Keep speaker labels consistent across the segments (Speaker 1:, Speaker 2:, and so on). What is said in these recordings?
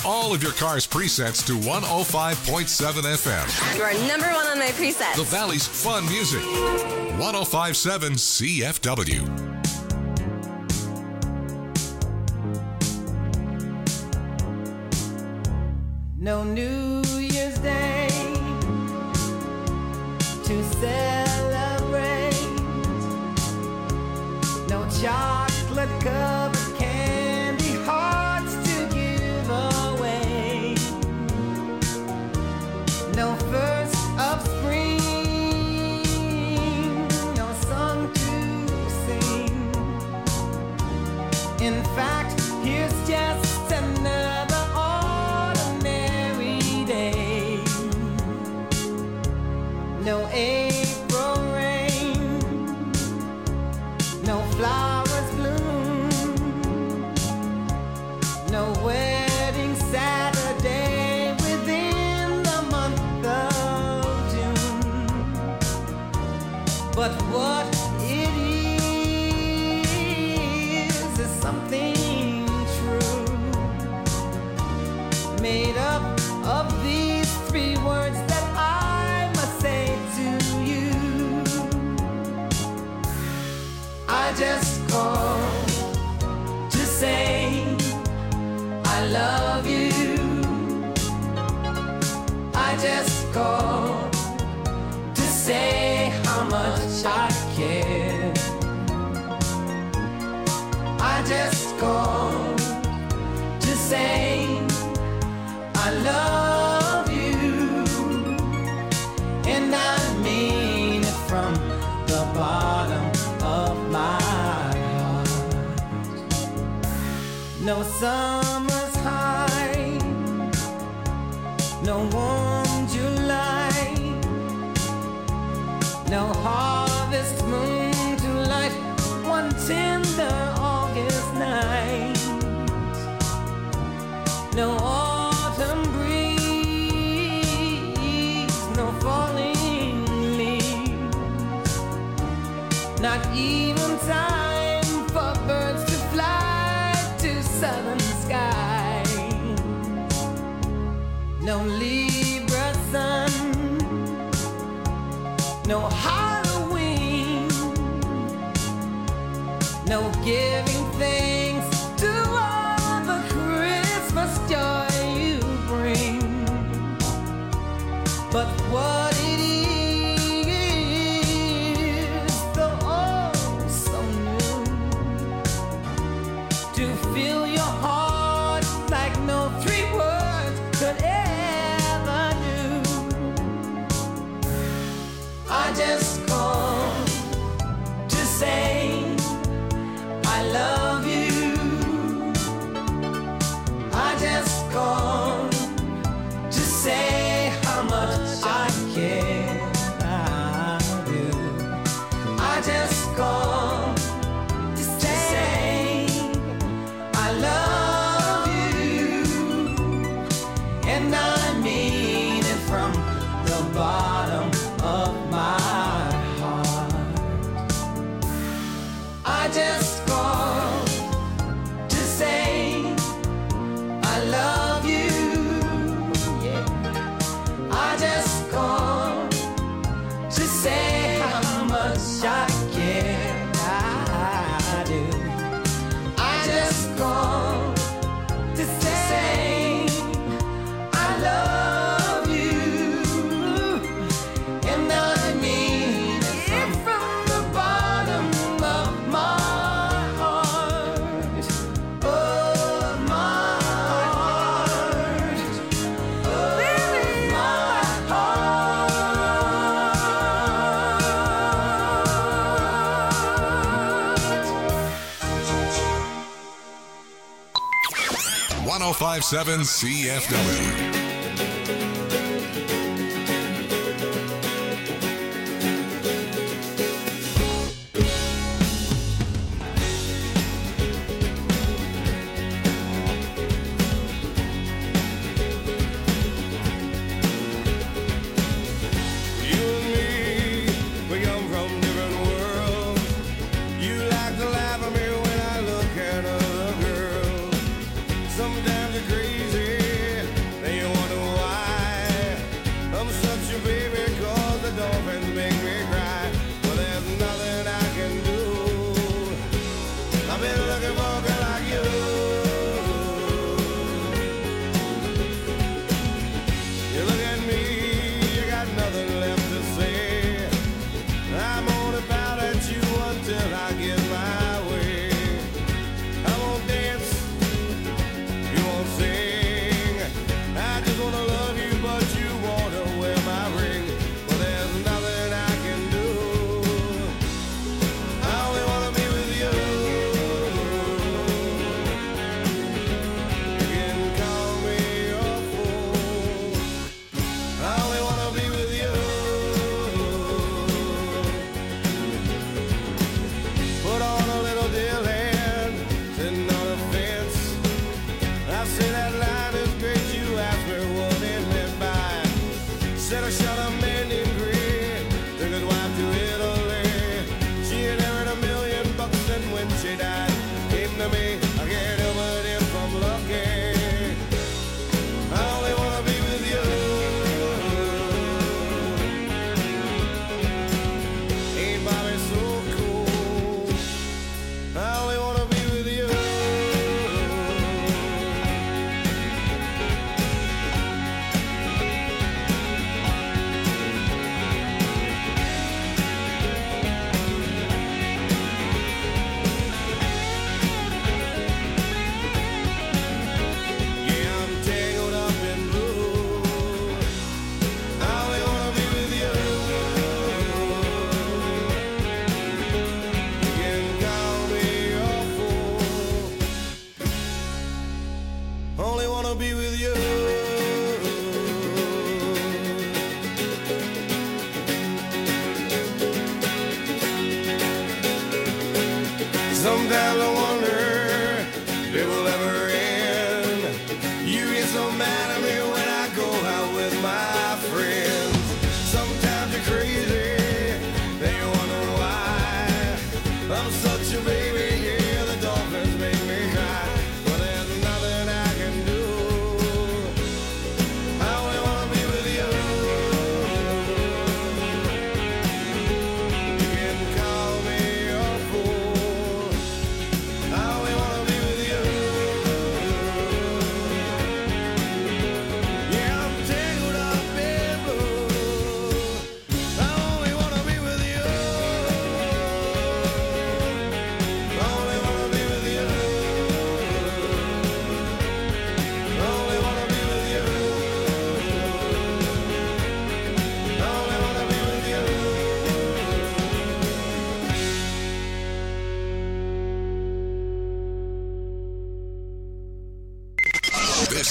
Speaker 1: all of your car's presets to 105.7 FM.
Speaker 2: You are number one on my presets.
Speaker 1: The Valley's fun music. 105.7 CFW.
Speaker 3: No New Year's Day to celebrate. No chocolate covered candy hearts to give away. No first of spring, no song to sing. In fact, here's just another no April rain, no flowers bloom, no wedding Saturday within the month of June. But what it is something true, made up of these three words that I must say to you. I just called to say I love you. I just called to say how much I care. I just called to say I love you, and I mean it from the bottom of my heart. No summer's high, no warm July, no harvest moon to light one tender August night, no autumn breeze, no falling leaves, not even time for birds to fly to southern skies, no Libra sun, no Halloween, no giving thanks to all the Christmas joy you bring. But what it is, though oh so new, to fill your heart like no three words could ever do. I just called to say I love you. I just called to say how much I care. I do. I just called to say I love you, and I mean it from the bottom of my heart. I just called to say I love you. Yeah. I just called to say how much I care. I do. I just called to say I love you, and I mean it from the bottom of my heart. Oh, my heart. Oh, my
Speaker 1: heart. 105.7 CFW.
Speaker 4: Sometimes you're crazy,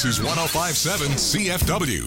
Speaker 1: This is 105.7 CFW.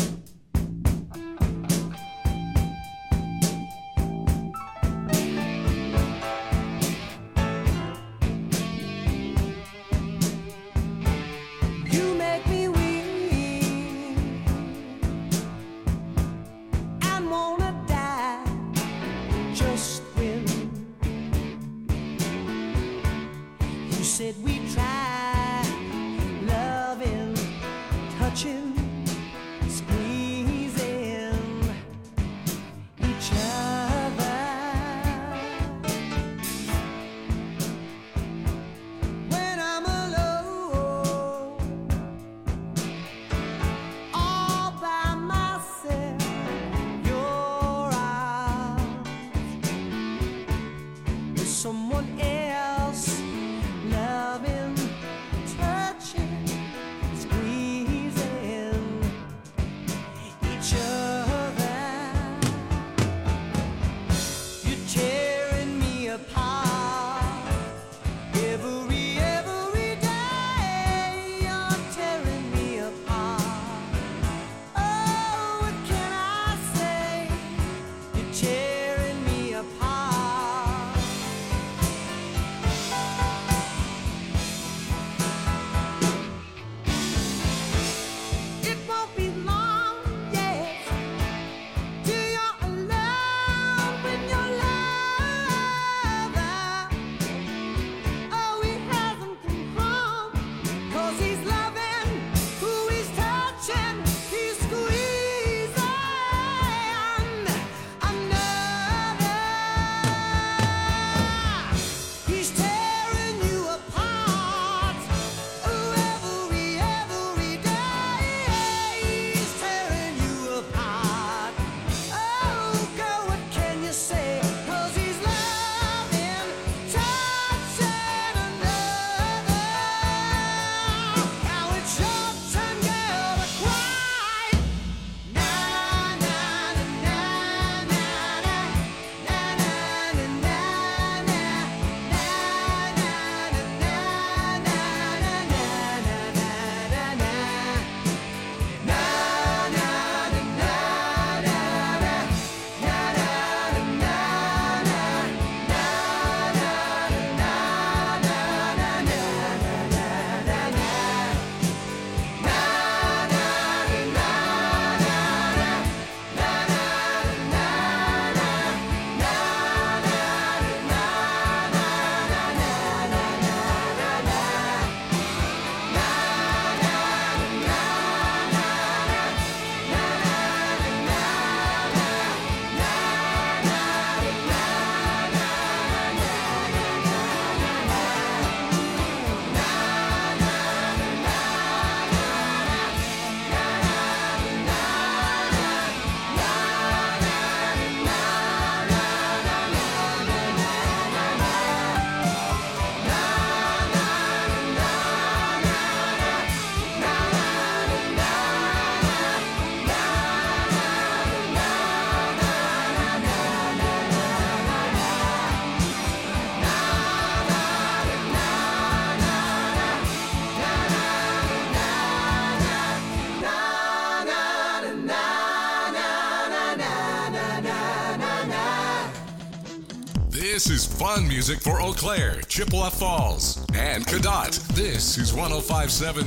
Speaker 1: This is fun music for Eau Claire, Chippewa Falls, and Cadott. This is 105.7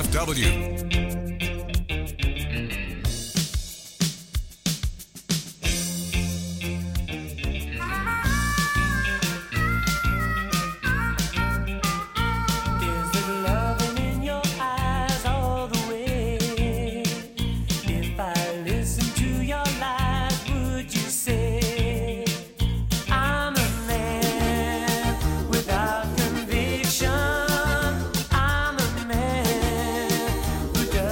Speaker 1: CFW.
Speaker 4: Without conviction, I'm a man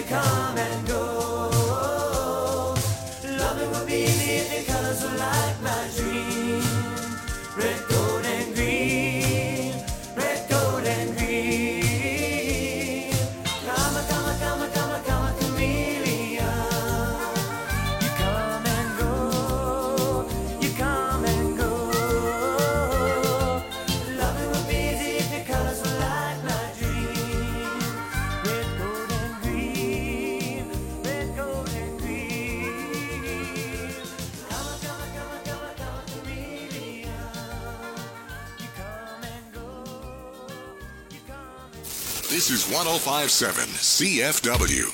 Speaker 3: you come and go. Loving would be easy if your colors were like my dream. Red, gold, and green. Red, gold, and green. Come, come, come, come, come, chameleon. You come and go. You come and go. Loving would be easy if your colors were like my dream. Red, gold, and green. Red, gold, and green. Come, come, come, come, come, chameleon. You come and go. You come and go.
Speaker 1: This is 105.7 CFW.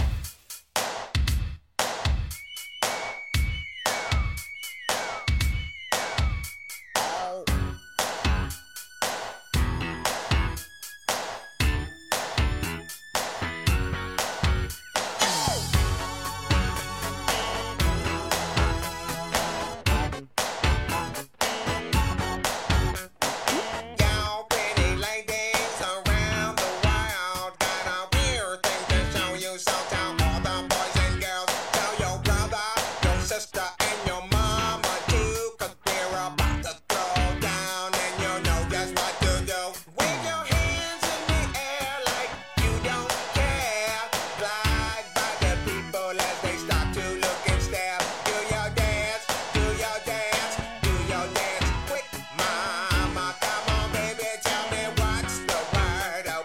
Speaker 4: Y'all pretty ladies around the world got a weird thing to show you. So tell all the boys and girls, tell your brother, your sister, and your mama too, 'cause we're about to throw down and you know just what to do. Wave your hands in the air like you don't care. Fly by the people as they stop to look and stare. Do your dance, do your dance, do your dance quick, mama. Come on, baby, tell me what's the word up.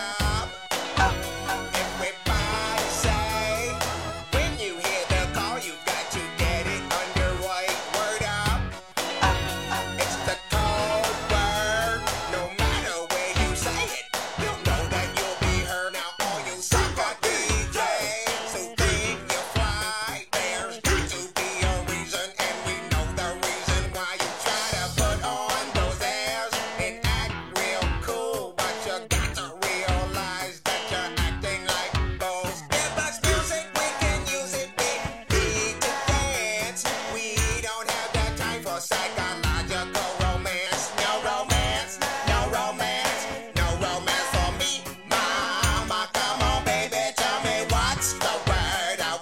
Speaker 4: Everybody say, when you hear the call, you got to get it underway. Word up. It's the code word. No matter where you say it, you'll know that you'll be heard. Now all you sucker DJs who think you're fly, there's got to be a reason, and we know the reason why you try to put on those airs and act real cool, but you got to realize that you're acting like fools. Give us music, we can use it. We need to dance. We don't have the time for psychological romance. No romance, no romance, no romance for me, mama. Come on, baby, tell me what's the word up.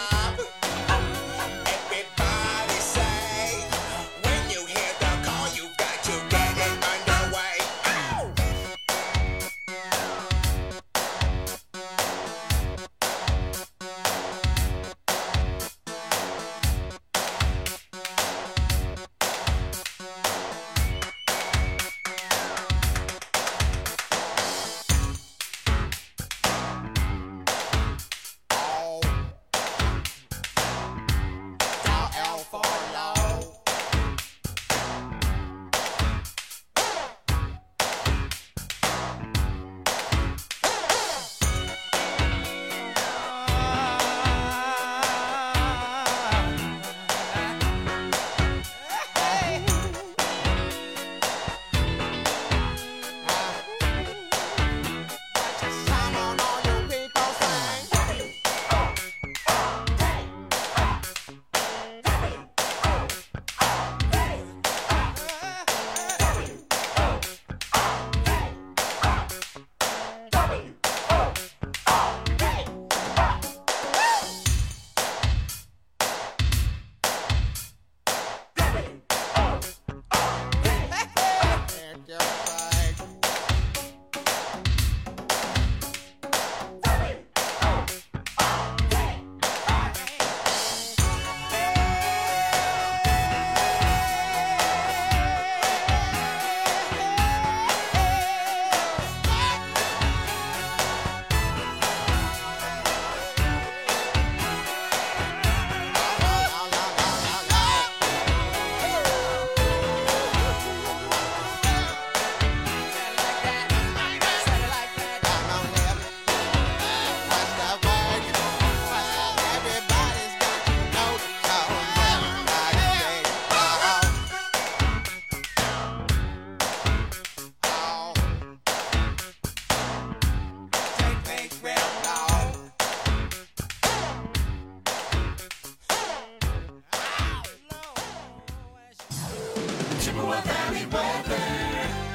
Speaker 4: Everybody say, when you hear the call, you got to get it underway. L for low. Come on, all you people sing.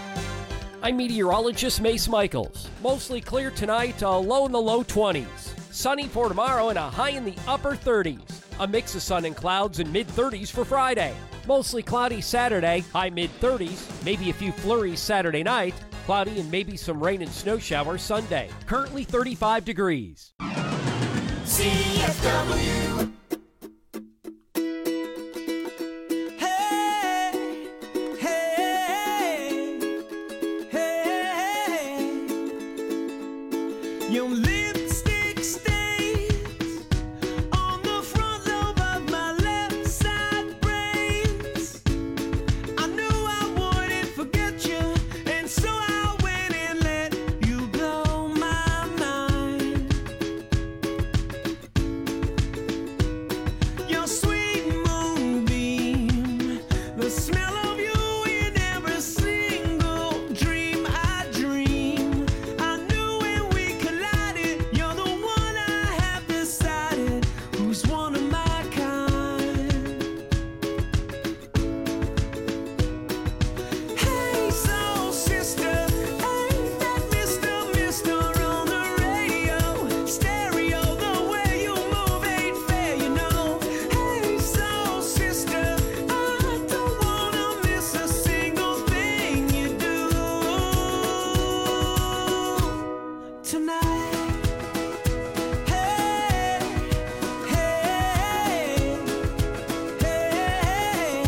Speaker 5: I'm meteorologist Mace Michaels. Mostly clear tonight, low in the low 20s. Sunny for tomorrow and a high in the upper 30s. A mix of sun and clouds and mid-30s for Friday. Mostly cloudy Saturday, high mid-30s, maybe a few flurries Saturday night. Cloudy and maybe some rain and snow showers Sunday. Currently 35 degrees.
Speaker 3: CFW. Hey, hey, hey. Your lipstick stains on the front lobe of my left side brains. I knew I wouldn't forget you, and so I went and let you blow my mind. Your sweet moonbeam, the smell of you in every single dream I dream. I knew when we collided, you're the one I have decided who's one of my kind. Hey, soul sister, ain't that Mr. on the radio? Stereo, the way you move ain't fair, you know. Hey, soul sister, I don't wanna miss a single thing you do tonight. Hey, hey, hey.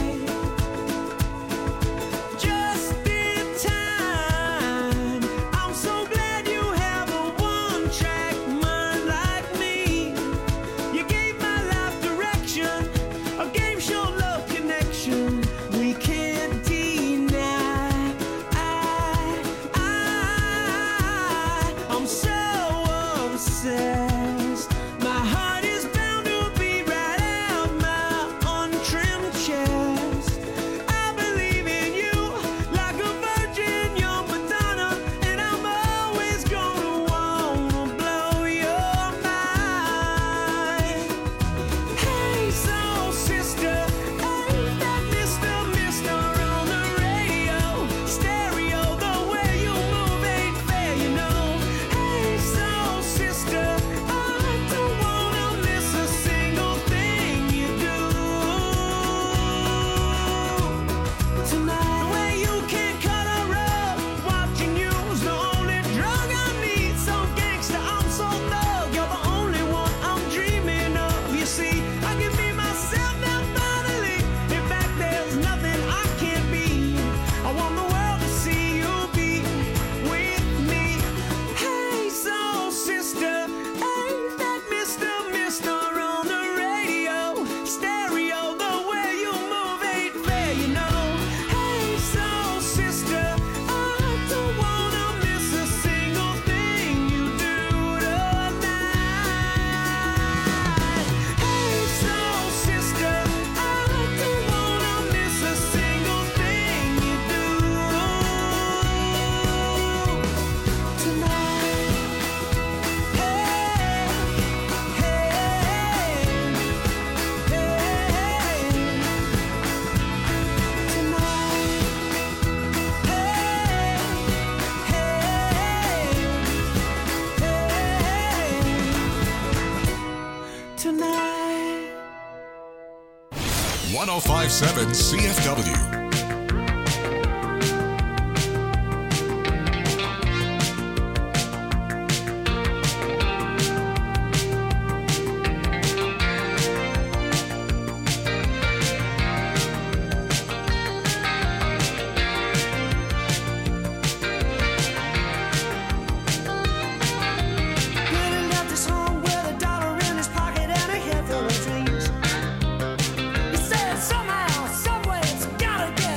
Speaker 3: Just in time. I'm so glad you have a one-track mind like me. You gave my life direction, a game show love connection we can't deny. I'm so obsessed. My heart is bound to beat right out my untrimmed chest. I believe in you like a virgin, you're Madonna, and I'm always gonna wanna blow your mind. Hey, soul sister, ain't that Mr. on the radio? Stereo, the way you move ain't fair, you know. Hey, soul sister, I don't wanna miss a single thing you do tonight. The way you can cut a rug, watching you's the only drug I need. So gangsta, I'm so thug, you're the only one I'm dreaming of. You see, I can be myself now finally. In fact, there's nothing I can't be. I want the world to see you be with me. Hey, soul sister, ain't that Mr. on the radio? Stereo, the way you move ain't fair, you know. Hey, soul sister, I don't wanna miss a single thing you do tonight. Hey, soul sister, I don't wanna miss a single thing you do tonight. Hey, hey, hey, tonight. Hey, hey, tonight.
Speaker 1: 1057 CFW.
Speaker 3: Getting out this home with a dollar in his pocket and a head full of dreams. He said somehow, some way, it's gotta get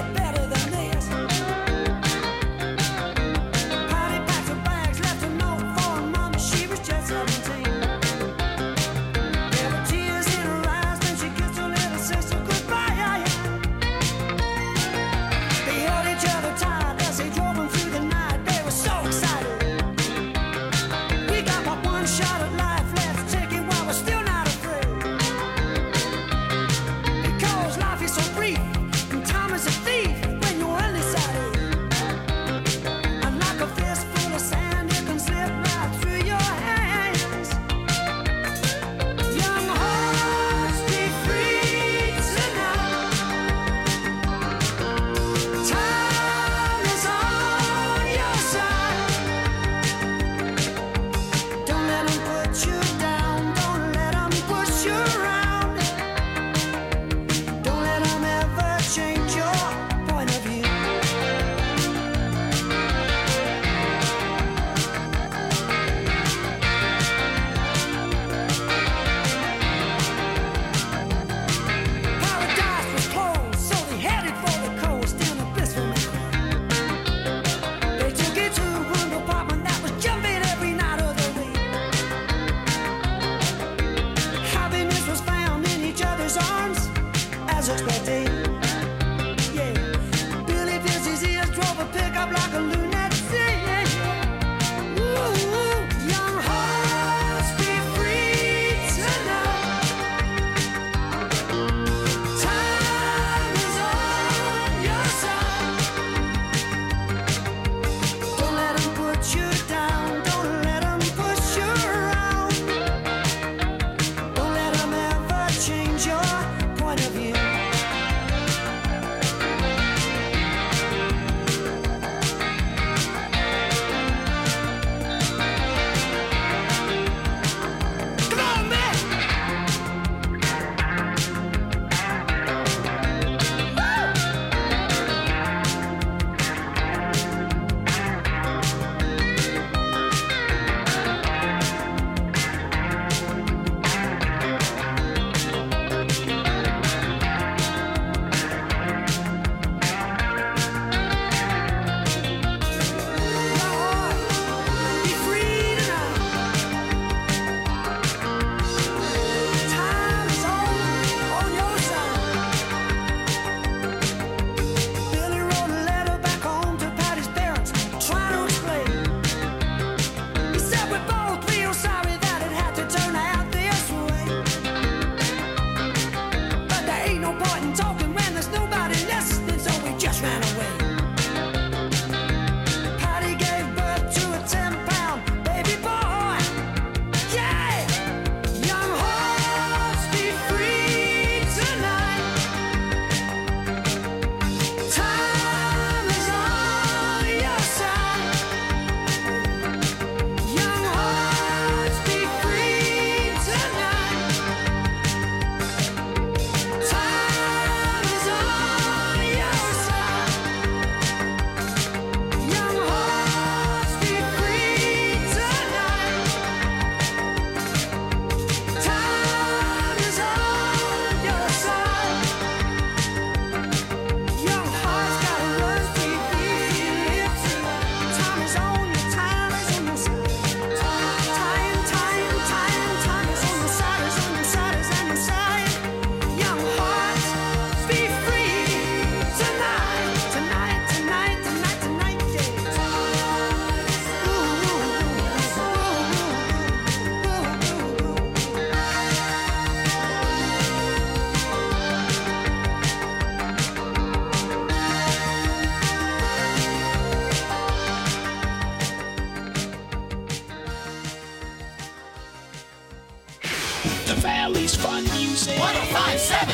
Speaker 6: The Valley's fun music.
Speaker 3: 1057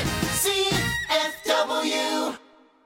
Speaker 3: CFW.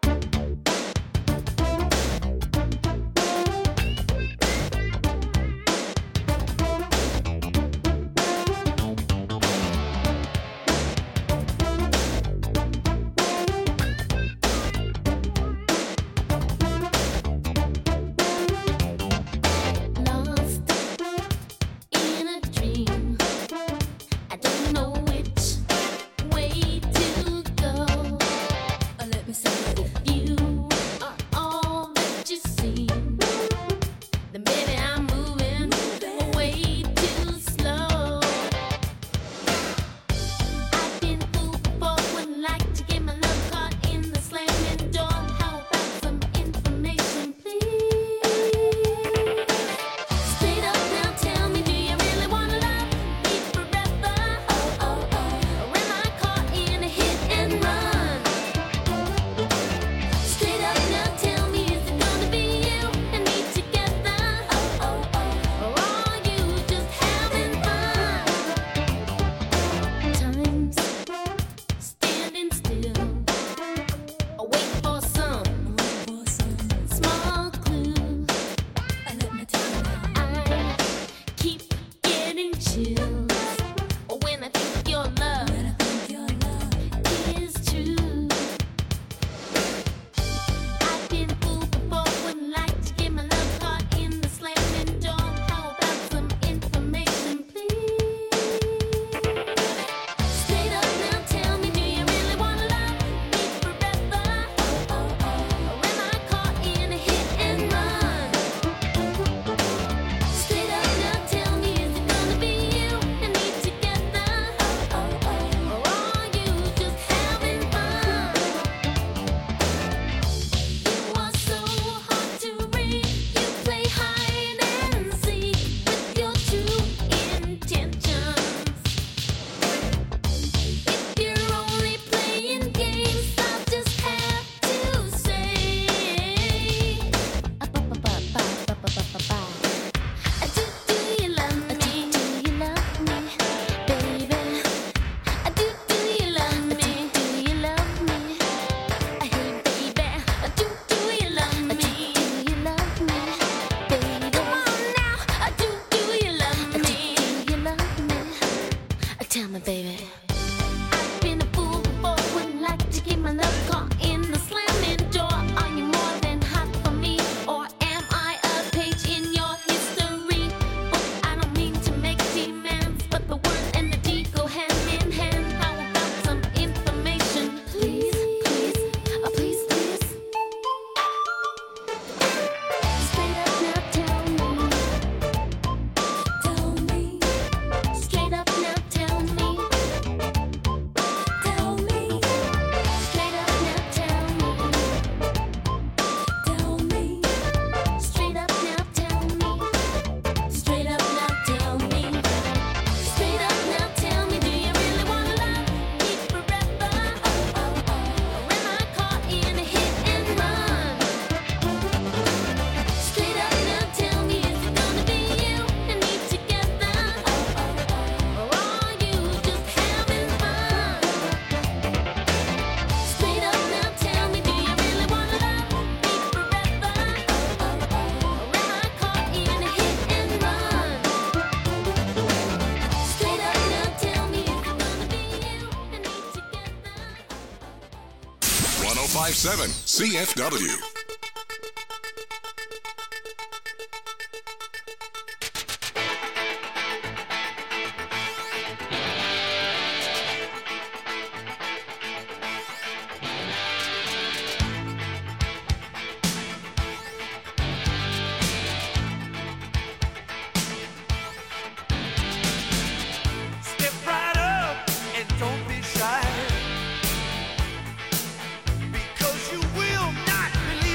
Speaker 1: CFW.
Speaker 3: Step right up and don't be shy, because you will not believe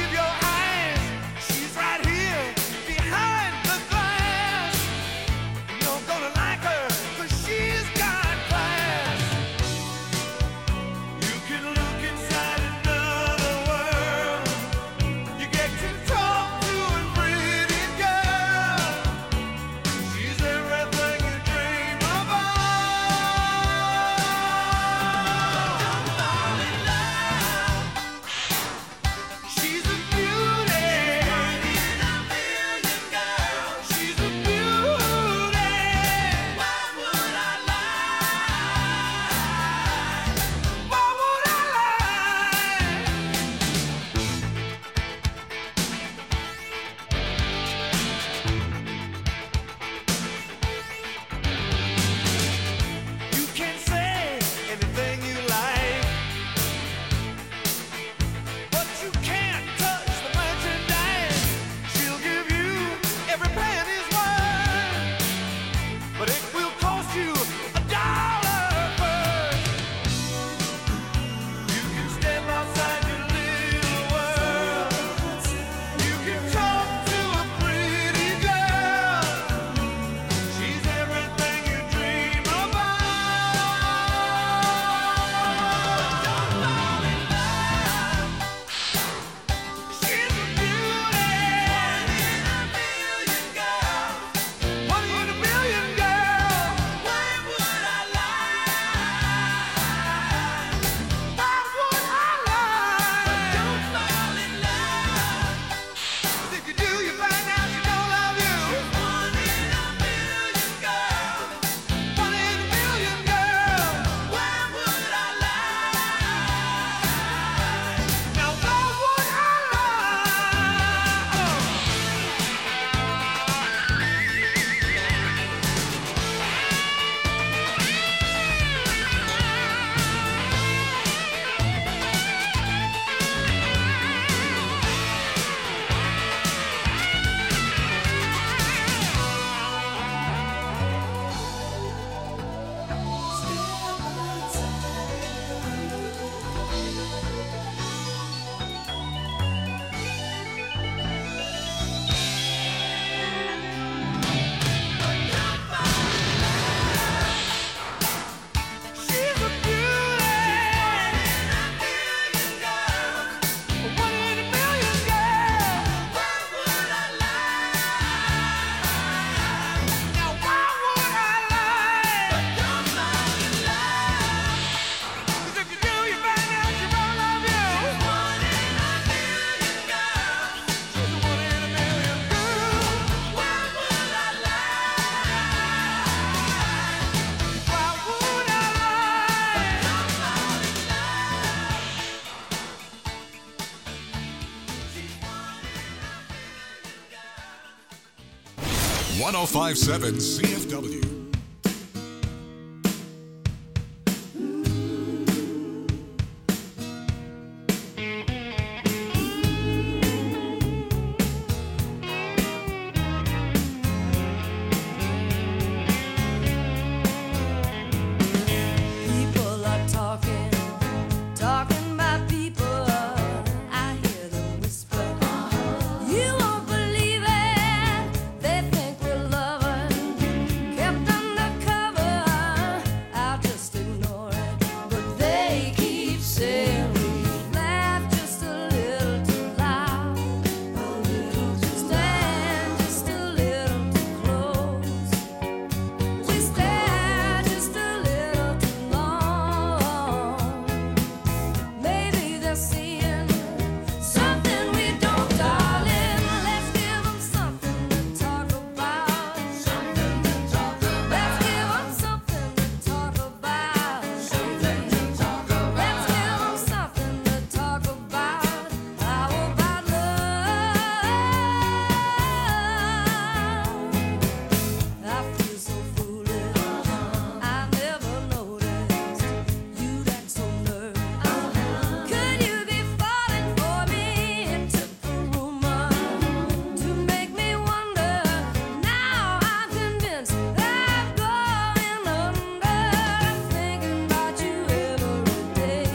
Speaker 1: 1057 CFW.
Speaker 3: People are talking about people. I hear them whisper. You won't believe it. They think we're lovers, kept undercover. I'll just ignore it, but they keep saying we laugh just a little too loud, a little too stand just a little too close. We stare just a little too long. Maybe they're seeing something we don't, darling. Let's give them something to talk about. Something to talk about. Let's give them something to talk about. Something to talk about. Let's give them something to talk about. How about love? I feel so foolish. I never noticed you'd act so nervous. Could you be falling for me? It took a rumor to make me wonder. Now I'm convinced I'm going under. I'm thinking about you every day,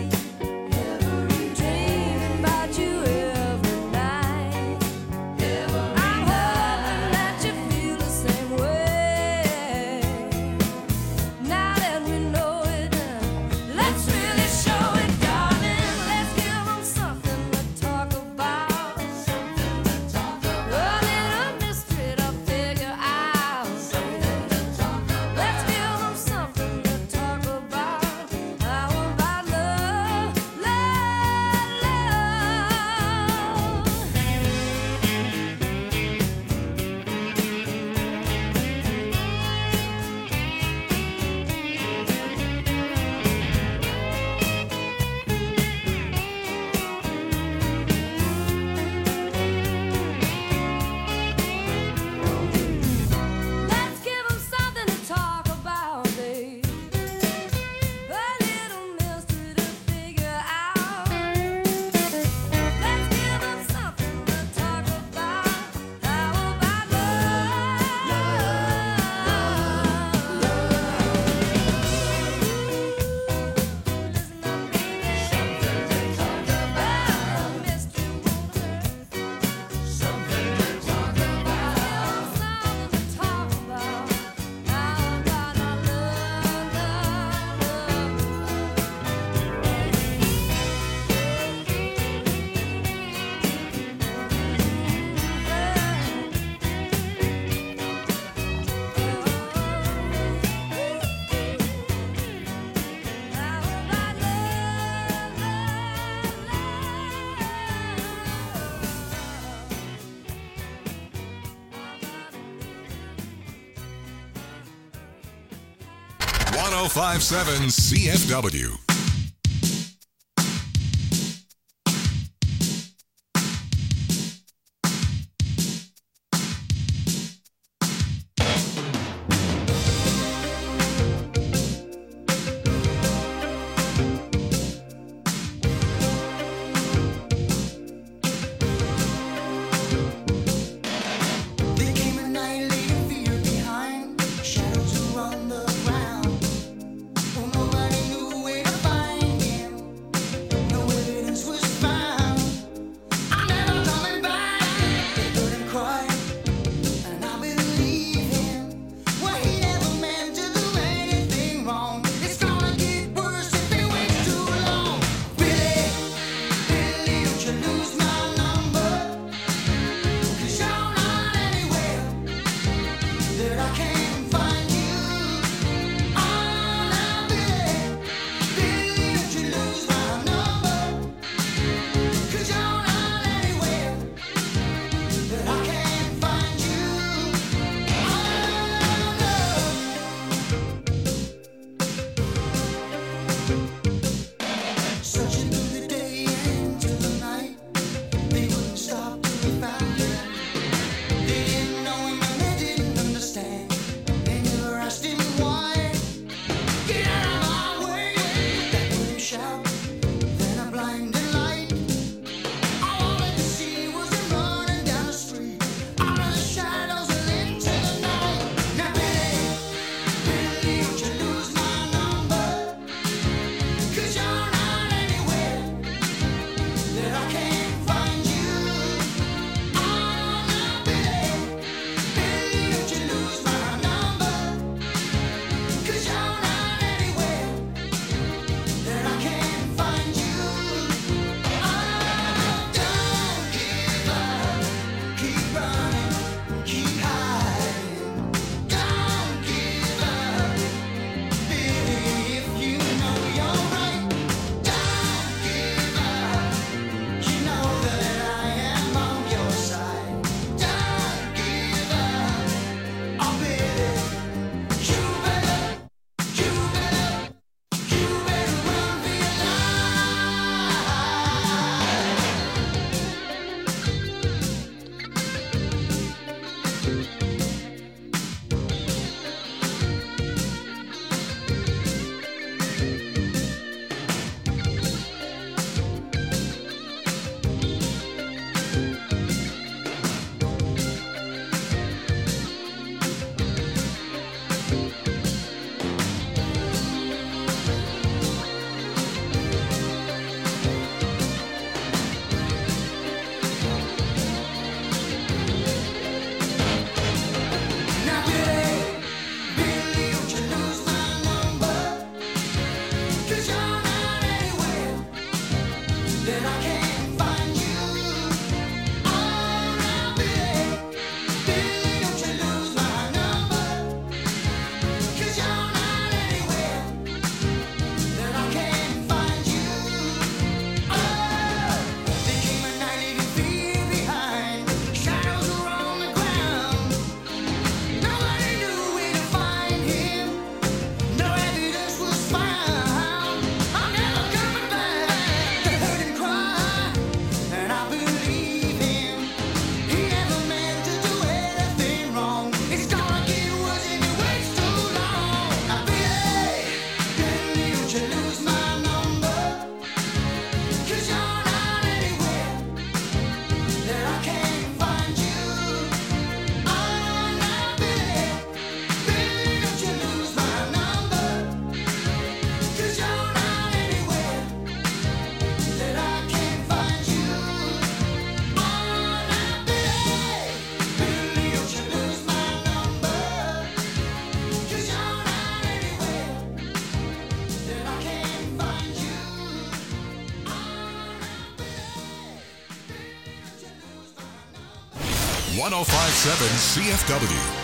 Speaker 3: dreaming about you every night. I'm hoping that you feel the same way. Now that we know it, let's really show it, darling. Let's give them something to talk about. Something to talk about. A little mystery to figure out. Something to talk about. Let's give them something to talk about. How about love, love, Let's give them something to talk about, babe. A little mystery to figure out. Let's give them something to talk about. How about love? Listen up, baby. Something to talk about. Mystery won't hurt. Something to talk about. Something to talk about. How about our
Speaker 1: Love. 1057 CFW.
Speaker 7: There came a night, leaving fear behind. Shadows were on the ground. Oh, nobody knew where to
Speaker 1: 1057 CFW.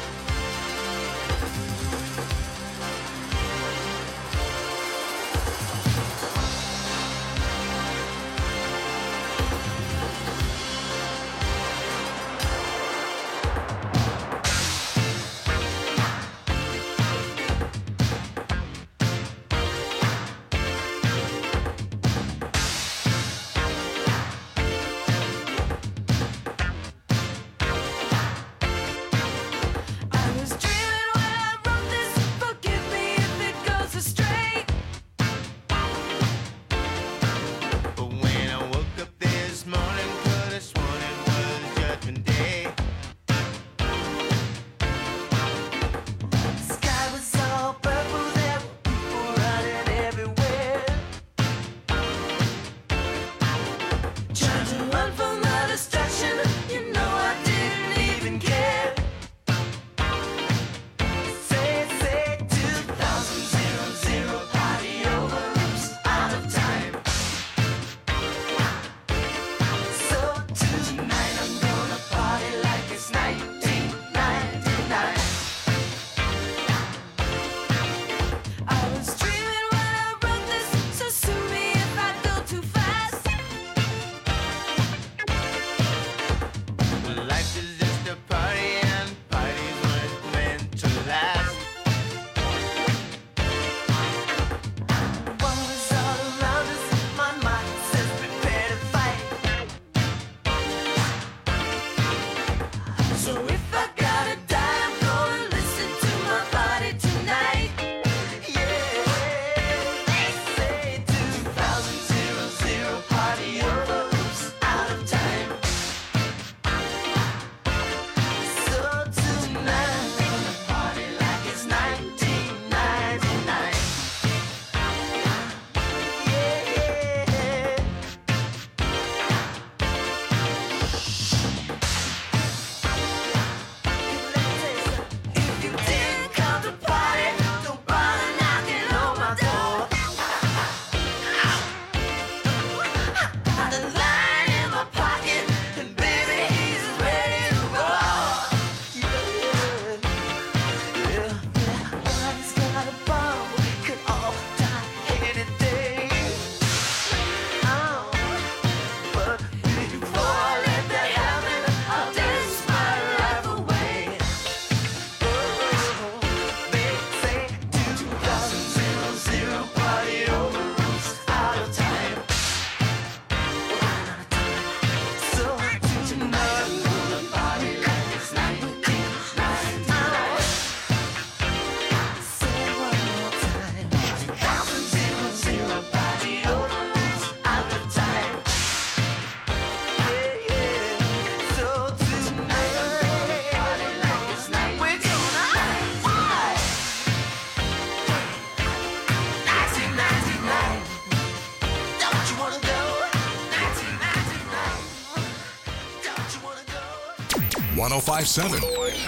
Speaker 1: .1057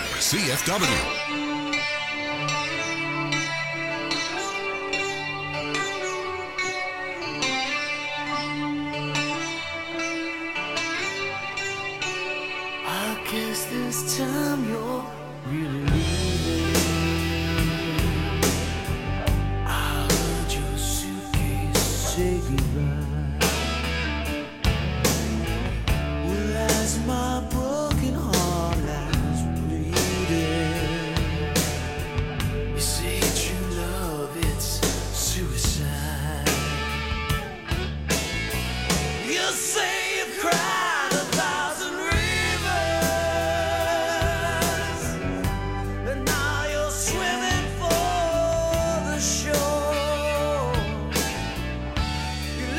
Speaker 1: CFW.
Speaker 3: I guess this time you're really leaving. I heard your suitcase say goodbye. Well, as my broken heart lies bleeding, you say true love, it's suicide. You say you've cried 1,000 and now you're swimming for the shore. You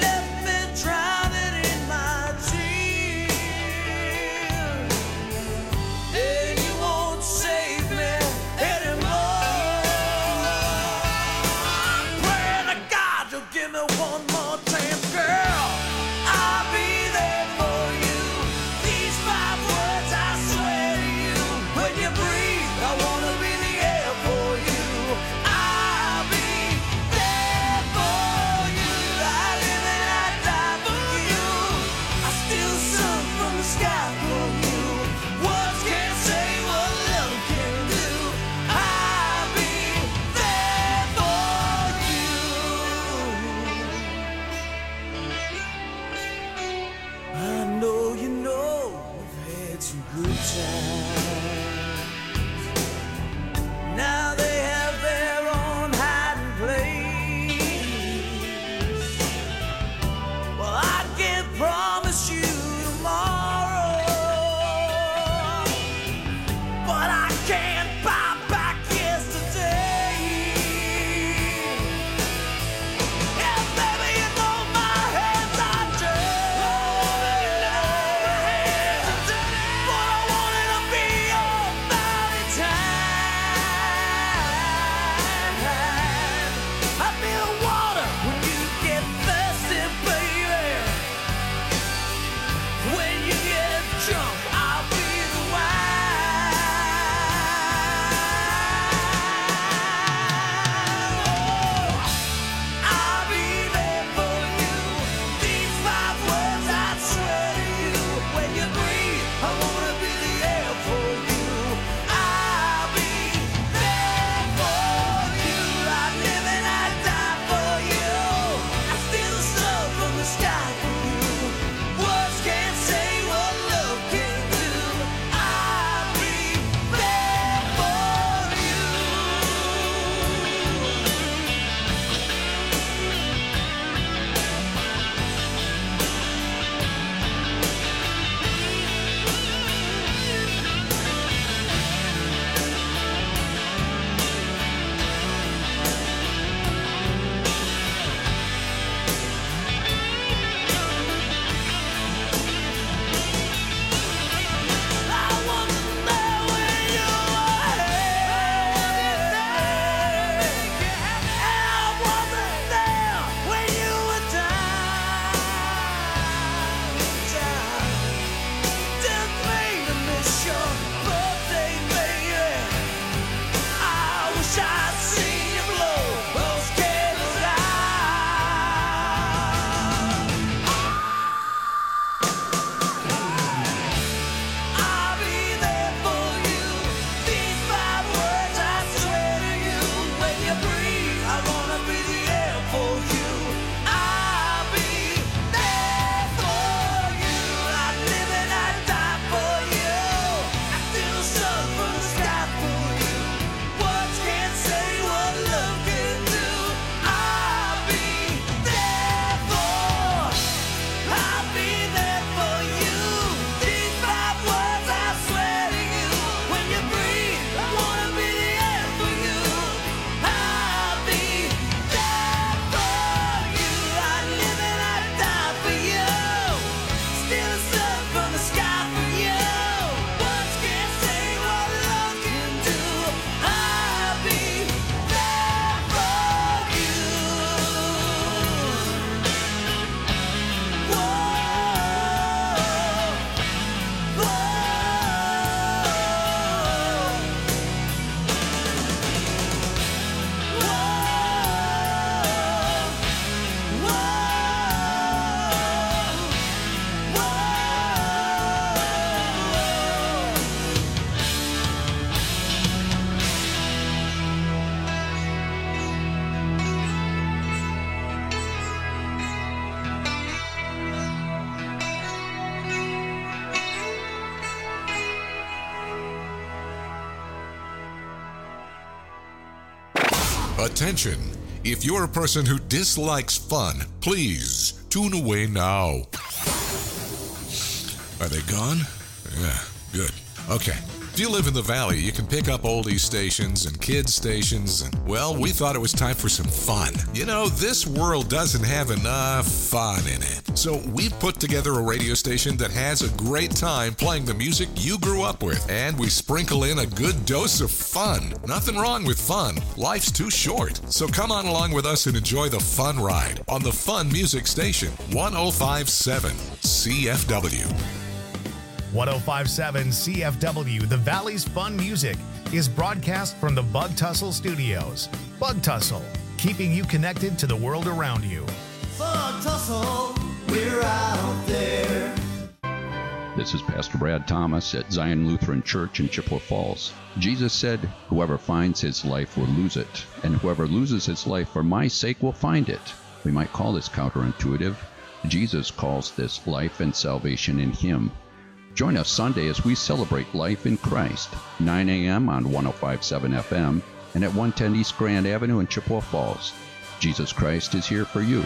Speaker 1: Attention! If you're a person who dislikes fun, please tune away now. Are they gone? Yeah, good. Okay. If you live in the Valley, you can pick up oldies stations and kids stations, and, well, we thought it was time for some fun. You know, this world doesn't have enough fun in it. So we've put together a radio station that has a great time playing the music you grew up with, and we sprinkle in a good dose of fun. Nothing wrong with fun. Life's too short. So come on along with us and enjoy the fun ride on the Fun Music Station, 105.7 CFW.
Speaker 8: 105.7 CFW, the Valley's Fun Music, is broadcast from the Bug Tussle Studios. Bug Tussle, keeping you connected to the world around you.
Speaker 3: Bug Tussle, we're out there.
Speaker 9: This is Pastor Brad Thomas at Zion Lutheran Church in Chippewa Falls. Jesus said, "Whoever finds his life will lose it, and whoever loses his life for my sake will find it." We might call this counterintuitive. Jesus calls this life and salvation in him. Join us Sunday as we celebrate life in Christ, 9 a.m. on 105.7 FM and at 110 East Grand Avenue in Chippewa Falls. Jesus Christ is here for you.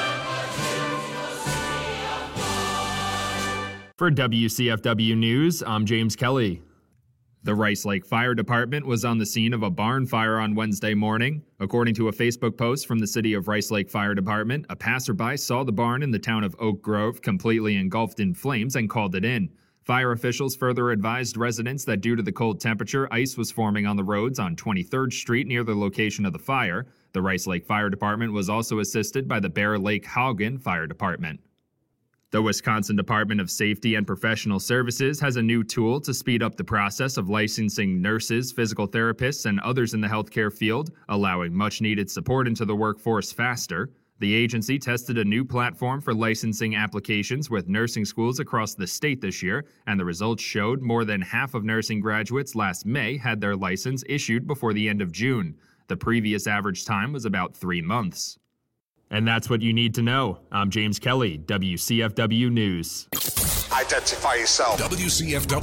Speaker 10: For WCFW News, I'm James Kelly. The Rice Lake Fire Department was on the scene of a barn fire on Wednesday morning. According to a Facebook post from the City of Rice Lake Fire Department, a passerby saw the barn in the town of Oak Grove completely engulfed in flames and called it in. Fire officials further advised residents that due to the cold temperature, ice was forming on the roads on 23rd Street near the location of the fire. The Rice Lake Fire Department was also assisted by the Bear Lake Haugen Fire Department. The Wisconsin Department of Safety and Professional Services has a new tool to speed up the process of licensing nurses, physical therapists, and others in the healthcare field, allowing much-needed support into the workforce faster. The agency tested a new platform for licensing applications with nursing schools across the state this year, and the results showed more than half of nursing graduates last May had their license issued before the end of June. The previous average time was about 3 months. And that's what you need to know. I'm James Kelly, WCFW News.
Speaker 4: Identify yourself.
Speaker 1: WCFW.